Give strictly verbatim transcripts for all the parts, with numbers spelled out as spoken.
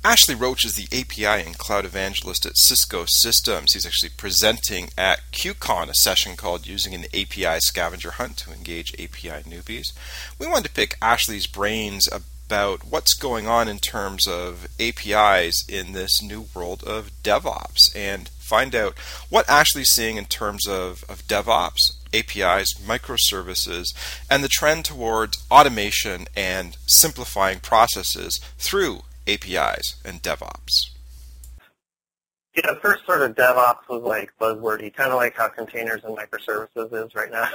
Ashley Roach is the A P I and Cloud Evangelist at Cisco Systems. He's actually presenting at QCon, a session called Using an A P I Scavenger Hunt to Engage A P I Newbies. We wanted to pick Ashley's brains about what's going on in terms of A P Is in this new world of DevOps and find out what Ashley's seeing in terms of, of DevOps, A P Is, microservices, and the trend towards automation and simplifying processes through A P Is and DevOps. Yeah, first sort of DevOps was like buzzwordy, kind of like how containers and microservices is right now.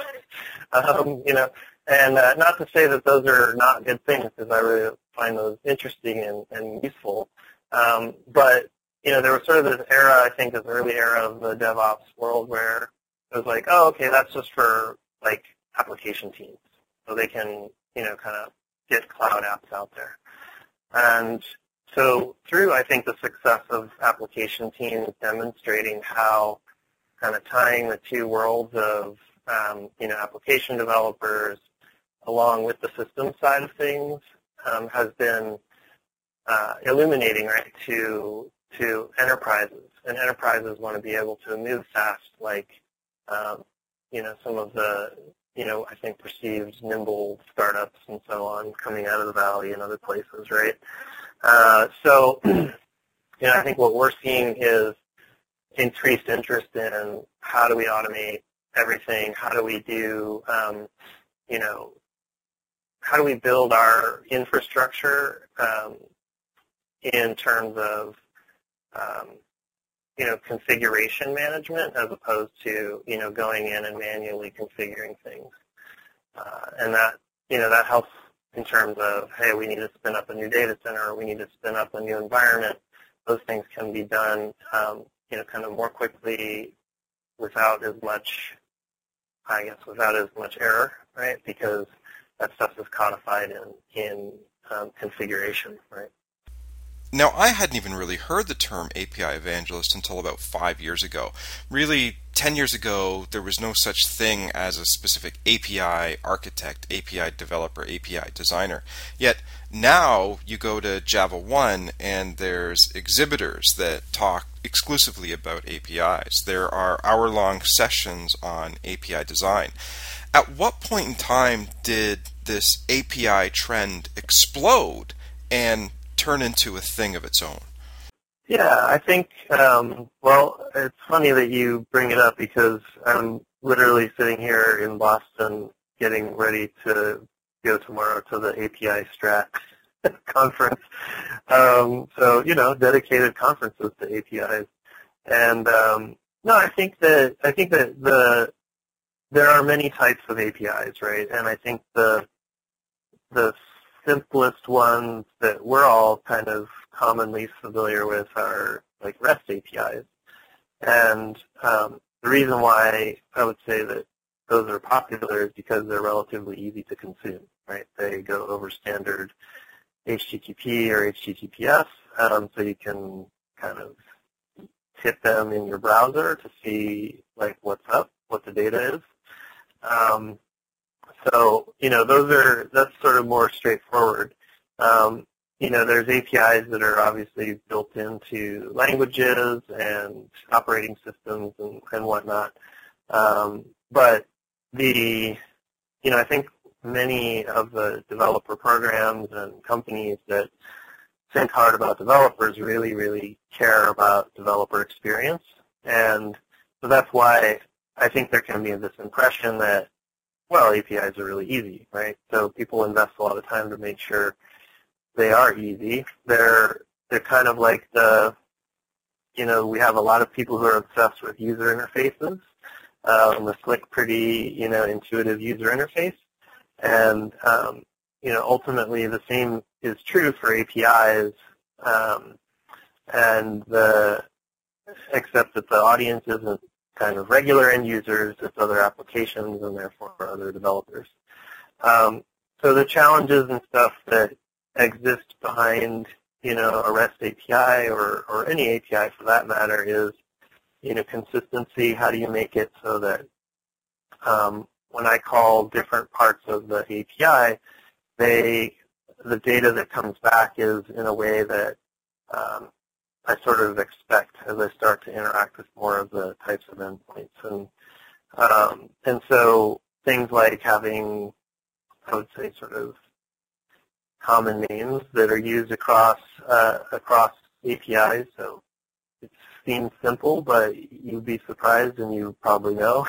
um, you know, and uh, not to say that those are not good things, because I really find those interesting and, and useful. Um, but you know, there was sort of this era, I think, this early era of the DevOps world where it was like, oh, okay, that's just for like application teams, so they can, you know, kind of get cloud apps out there. And so through, I think, the success of application teams demonstrating how kind of tying the two worlds of, um, you know, application developers along with the system side of things um, has been uh, illuminating, right, to to enterprises. And enterprises want to be able to move fast, like, um, you know, some of the, you know, I think perceived nimble startups and so on coming out of the Valley and other places, right? Uh, so, you know, I think what we're seeing is increased interest in how do we automate everything, how do we do, um, you know, how do we build our infrastructure um, in terms of, um, you know, configuration management as opposed to, you know, going in and manually configuring things. Uh, and that, you know, that helps in terms of, hey, we need to spin up a new data center, or we need to spin up a new environment. Those things can be done, um, you know, kind of more quickly without as much, I guess, without as much error, right? Because that stuff is codified in, in um, configuration, right? Now, I hadn't even really heard the term A P I evangelist until about five years ago. Really, ten years ago, there was no such thing as a specific A P I architect, A P I developer, A P I designer. Yet now you go to Java one and there's exhibitors that talk exclusively about A P Is. There are hour-long sessions on A P I design. At what point in time did this A P I trend explode and turn into a thing of its own? Yeah, I think, um, well, it's funny that you bring it up because I'm literally sitting here in Boston getting ready to go tomorrow to the A P I Strat conference. Um, so, you know, dedicated conferences to A P Is. And, um, no, I think that, I think that the, there are many types of A P Is, right? And I think the, the simplest ones that we're all kind of commonly familiar with are like REST A P Is. And um, the reason why I would say that those are popular is because they're relatively easy to consume, right? They go over standard H T T P or H T T P S, um, so you can kind of hit them in your browser to see like what's up, what the data is. Um, So, you know, those are, that's sort of more straightforward. Um, you know, there's A P Is that are obviously built into languages and operating systems and, and whatnot. Um, but the, you know, I think many of the developer programs and companies that think hard about developers really, really care about developer experience. And so that's why I think there can be this impression that, well, A P Is are really easy, right? So people invest a lot of time to make sure they are easy. They're they're kind of like the, you know, we have a lot of people who are obsessed with user interfaces, um, the slick, pretty, you know, intuitive user interface. And, um, you know, ultimately the same is true for A P Is, um, and the, except that the audience isn't kind of regular end users, it's other applications and therefore other developers. Um, so the challenges and stuff that exist behind, you know, a REST A P I or, or any A P I for that matter is, you know, consistency. How do you make it so that um, when I call different parts of the A P I, they, the data that comes back is in a way that um, I sort of expect as I start to interact with more of the types of endpoints. And um, and so things like having, I would say, sort of common names that are used across uh, across A P Is. So it seems simple, but you'd be surprised, and you probably know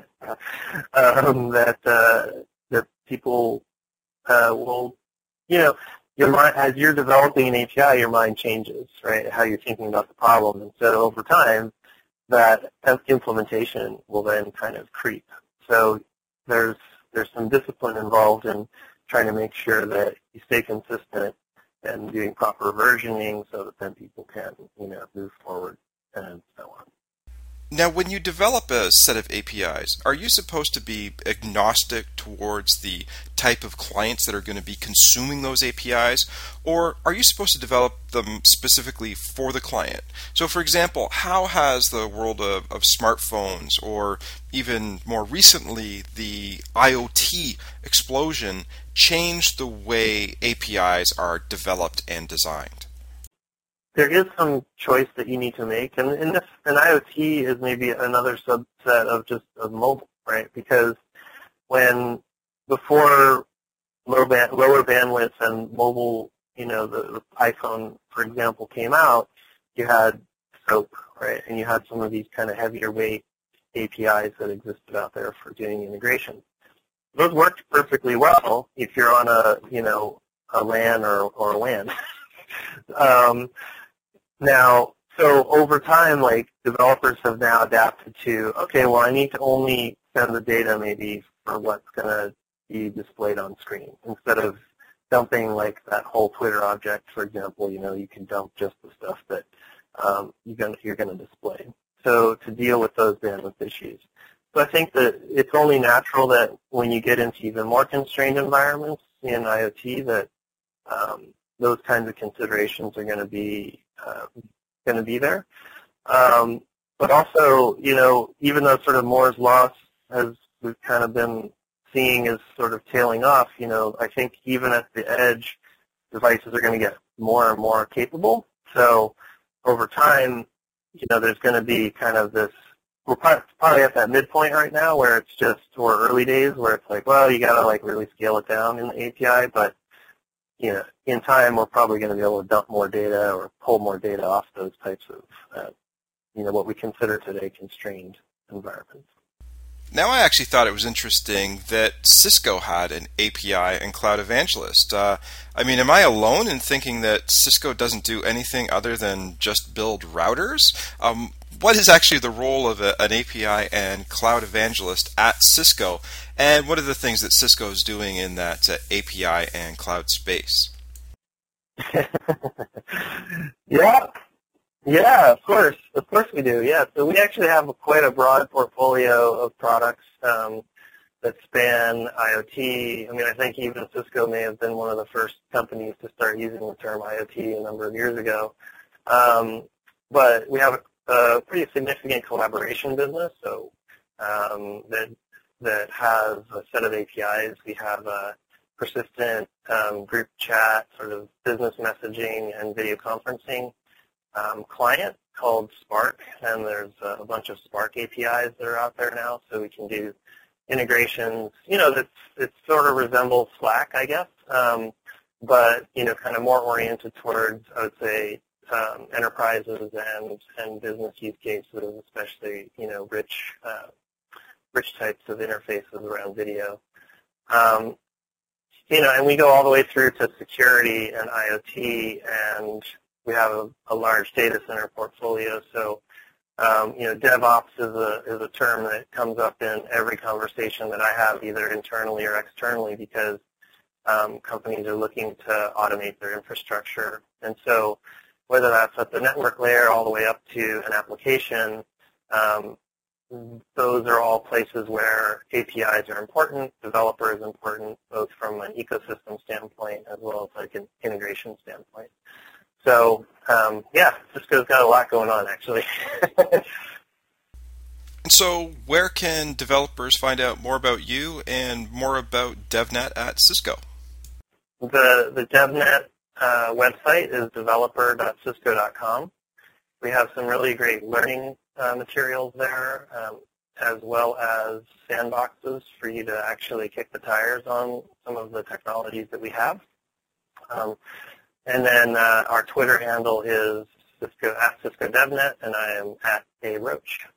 um, that uh, that people uh, will, you know, your mind, as you're developing an A P I, your mind changes, right? How you're thinking about the problem, and so over time, that implementation will then kind of creep. So there's there's some discipline involved in trying to make sure that you stay consistent and doing proper versioning so that then people can, you know, move forward and so on. Now, when you develop a set of A P Is, are you supposed to be agnostic towards the type of clients that are going to be consuming those A P Is, or are you supposed to develop them specifically for the client? So, for example, how has the world of, of smartphones, or even more recently the IoT explosion, changed the way A P Is are developed and designed? There is some choice that you need to make, and, and, this, and IoT is maybe another subset of just of mobile, right? Because when before lower, band, lower bandwidth and mobile, you know, the, the iPhone, for example, came out, you had SOAP, right? And you had some of these kind of heavier weight A P Is that existed out there for doing integration. Those worked perfectly well if you're on a, you know, a LAN or, or a WAN. um, Now, so over time, like, developers have now adapted to, okay, well, I need to only send the data maybe for what's going to be displayed on screen. Instead of dumping, like, that whole Twitter object, for example, you know, you can dump just the stuff that um, you're going you're going to display. So to deal with those bandwidth issues. So I think that it's only natural that when you get into even more constrained environments in IoT that um, those kinds of considerations are going to be Uh, going to be there. Um, but also, you know, even though sort of Moore's law has we've kind of been seeing is sort of tailing off, you know, I think even at the edge, devices are going to get more and more capable. So over time, you know, there's going to be kind of this, we're probably at that midpoint right now where it's just, or early days where it's like, well, you got to like really scale it down in the A P I, but you know, in time, we're probably going to be able to dump more data or pull more data off those types of, uh, you know, what we consider today constrained environments. Now, I actually thought it was interesting that Cisco had an A P I and Cloud Evangelist. Uh, I mean, am I alone in thinking that Cisco doesn't do anything other than just build routers? Um, what is actually the role of a, an A P I and Cloud Evangelist at Cisco? And what are the things that Cisco is doing in that uh, A P I and cloud space? yeah, yeah, of course, of course we do. Yeah, so we actually have a, quite a broad portfolio of products um, that span IoT. I mean, I think even Cisco may have been one of the first companies to start using the term IoT a number of years ago. Um, but we have a, a pretty significant collaboration business, so um, that. that has a set of A P Is. We have a persistent um, group chat, sort of business messaging and video conferencing um, client called Spark, and there's a bunch of Spark A P Is that are out there now, so we can do integrations. You know, that it sort of resembles Slack, I guess, um, but you know, kind of more oriented towards, I would say, um, enterprises and and business use cases, especially you know, rich. Uh, rich types of interfaces around video. Um, you know, and we go all the way through to security and IoT, and we have a, a large data center portfolio. So, um, you know, DevOps is a, is a term that comes up in every conversation that I have, either internally or externally, because um, companies are looking to automate their infrastructure. And so whether that's at the network layer all the way up to an application, um, those are all places where A P Is are important, developer is important, both from an ecosystem standpoint as well as like an integration standpoint. So, um, yeah, Cisco's got a lot going on, actually. So where can developers find out more about you and more about DevNet at Cisco? The, the DevNet uh, website is developer dot cisco dot com. We have some really great learning uh, materials there, um, as well as sandboxes for you to actually kick the tires on some of the technologies that we have. Um, and then uh, our Twitter handle is Cisco, at Cisco DevNet, and I am at A Roach.